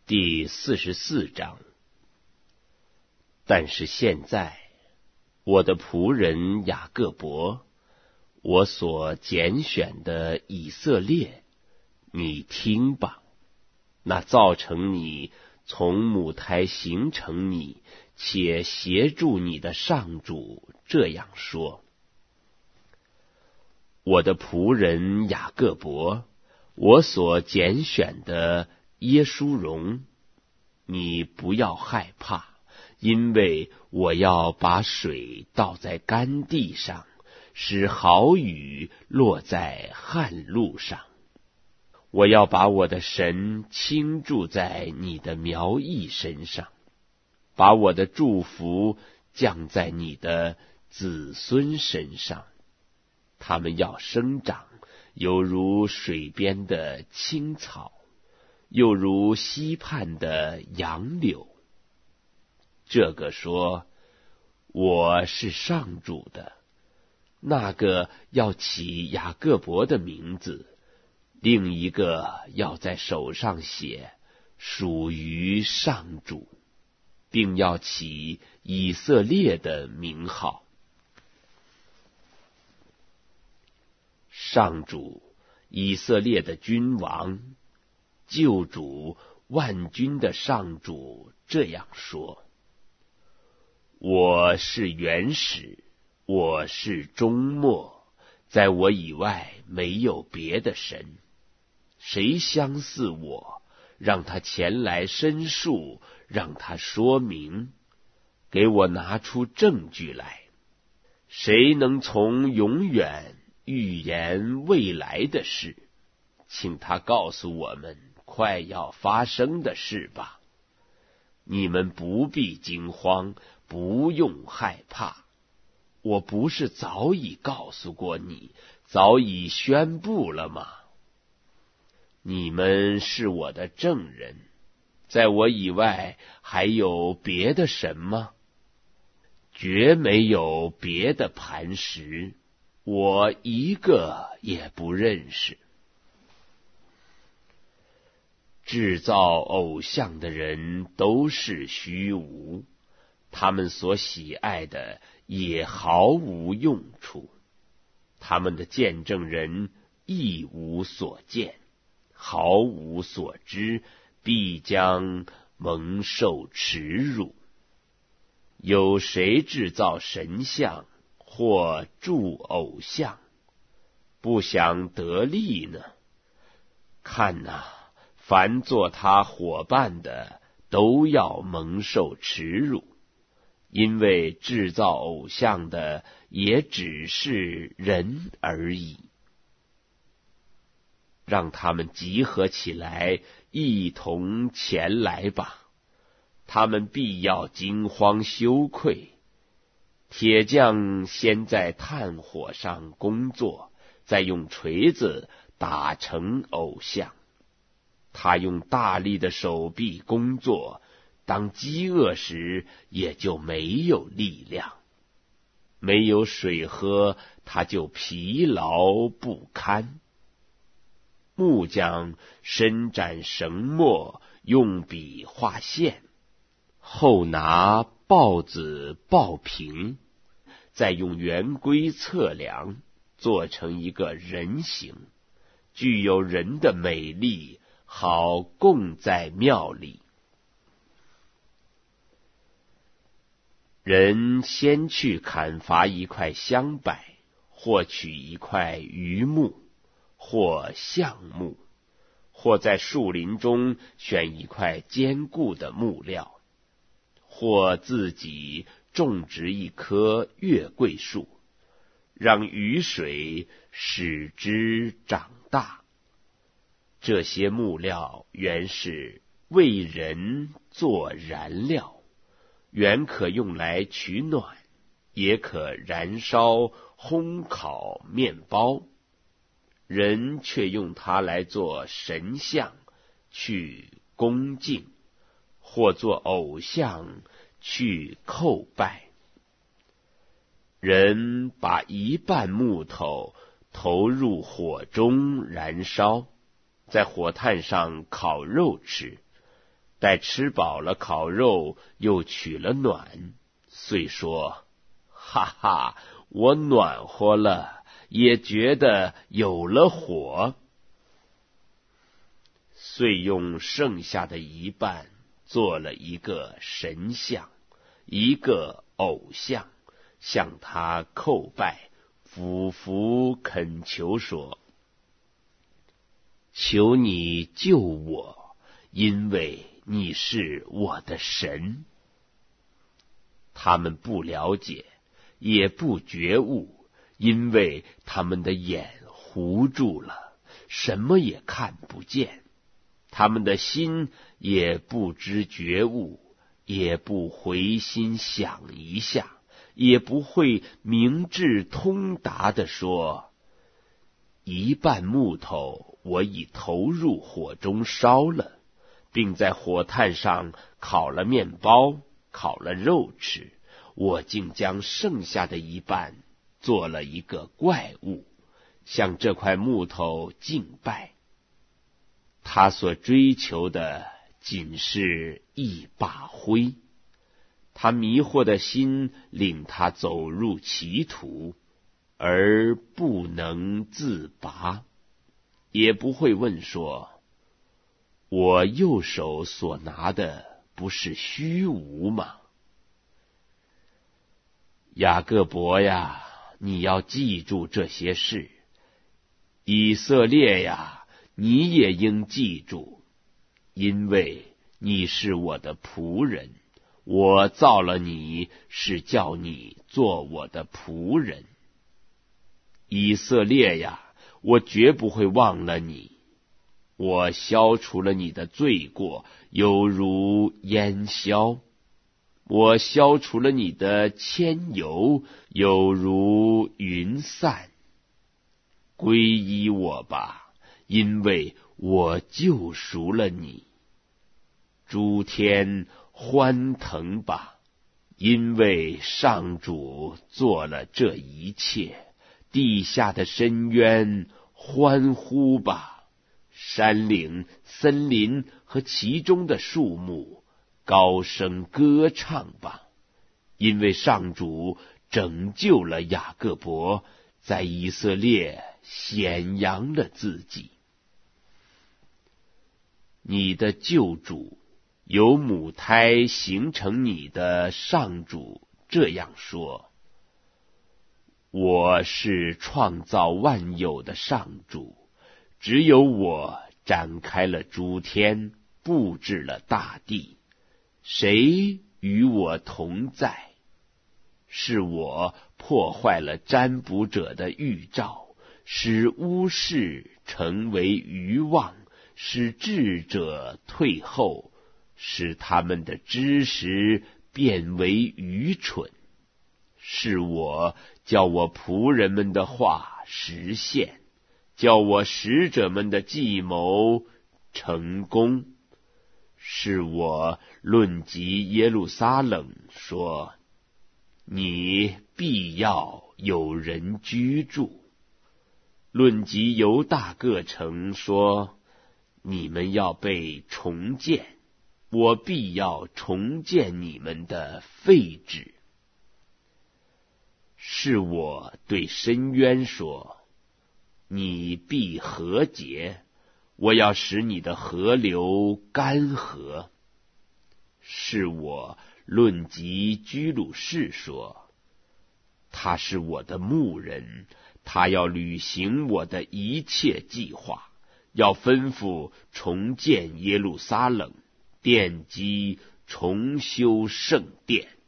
第44章。但是现在，我的仆人雅各伯，我所拣选的以色列，你听吧。那造成你，从母胎形成你，且协助你的上主这样说：我的仆人雅各伯，我所拣选的耶书荣，你不要害怕，因为我要把水倒在干地上，使好雨落在旱路上。我要把我的神倾注在你的苗裔身上，把我的祝福降在你的子孙身上。他们要生长，犹如水边的青草，又如溪畔的杨柳。这个说：我是上主的；那个要起雅各伯的名字，另一个要在手上写属于上主，并要起以色列的名号。上主，以色列的君王，救主，万军的上主这样说：我是原始，我是终末，在我以外没有别的神。谁相似我，让他前来申诉，让他说明，给我拿出证据来。谁能从永远预言未来的事？请他告诉我们快要发生的事吧。你们不必惊慌，不用害怕。我不是早已告诉过你，早已宣布了吗？你们是我的证人，在我以外还有别的神吗？绝没有别的磐石，我一个也不认识。制造偶像的人都是虚无，他们所喜爱的也毫无用处，他们的见证人一无所见，毫无所知，必将蒙受耻辱。有谁制造神像或铸偶像，不想得利呢？看哪，凡做他伙伴的，都要蒙受耻辱，因为制造偶像的也只是人而已。让他们集合起来，一同前来吧。他们必要惊慌羞愧。铁匠先在炭火上工作，再用锤子打成偶像。他用大力的手臂工作，当饥饿时也就没有力量。没有水喝，他就疲劳不堪。木匠伸展绳墨，用笔画线，后拿刨子刨平，再用圆规测量，做成一个人形，具有人的美丽，好供在庙里。人先去砍伐一块香柏，或取一块榆木，或橡木，或在树林中选一块坚固的木料，或自己种植一棵月桂树，让雨水使之长大。这些木料原是为人做燃料，原可用来取暖，也可燃烧烘烤面包。人却用它来做神像，去恭敬，或做偶像，去叩拜。人把一半木头投入火中燃烧，在火炭上烤肉吃， 待吃饱了烤肉，又取了暖，遂说：哈哈，我暖和了，也觉得有了火。遂用剩下的一半做了一个神像，一个偶像，向他叩拜，俯伏恳求说：求你救我，因为你是我的神。他们不了解，也不觉悟，因为他们的眼糊住了，什么也看不见。他们的心也不知觉悟，也不回心想一下，也不会明智通达地说：一半木头我已投入火中烧了，并在火炭上烤了面包，烤了肉吃，我竟将剩下的一半做了一个怪物，向这块木头敬拜。他所追求的仅是一把灰，他迷惑的心令他走入歧途，而不能自拔，也不会问说：我右手所拿的不是虚无吗？雅各伯呀，你要记住这些事；以色列呀，你也应记住，因为你是我的仆人，我造了你，是叫你做我的仆人。以色列呀，我绝不会忘了你，我消除了你的罪过，犹如烟消；我消除了你的愆尤，有如云散。皈依我吧，因为我救赎了你。诸天欢腾吧，因为上主做了这一切。地下的深渊欢呼吧，山岭、森林和其中的树木高声歌唱吧，因为上主拯救了雅各伯，在以色列显扬了自己。你的救主，由母胎形成你的上主这样说：我是创造万有的上主，只有我展开了诸天，布置了大地，谁与我同在？是我破坏了占卜者的预兆，使巫士成为愚妄，使智者退后，使他们的知识变为愚蠢。是我叫我仆人们的话实现，叫我使者们的计谋成功。是我论及耶路撒冷说：你必要有人居住。论及犹大各城说：你们要被重建，我必要重建你们的废址。是我对深渊说：你必和解，我要使你的河流干涸。是我论及居鲁士说：他是我的牧人，他要履行我的一切计划，要吩咐重建耶路撒冷，奠基重修圣殿。